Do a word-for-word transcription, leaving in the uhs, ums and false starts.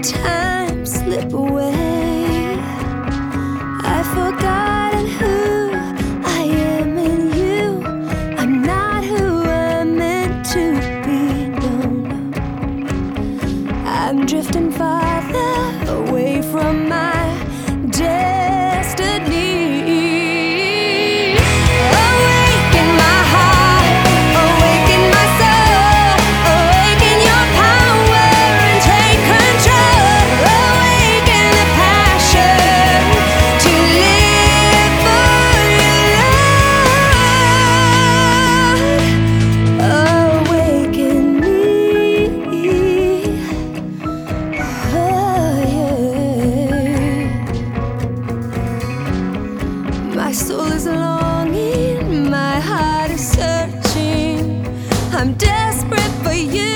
time slip away. I've forgotten who I am in you. I'm not who I'm meant to be, no, no. I'm drifting farther away from my destiny. Awaken my heart, awaken my soul, awaken your power and take control. Awaken the passion to live for you, Lord. Awaken me. Oh, yeah. My soul is longing, my heart is searching. I'm desperate for you.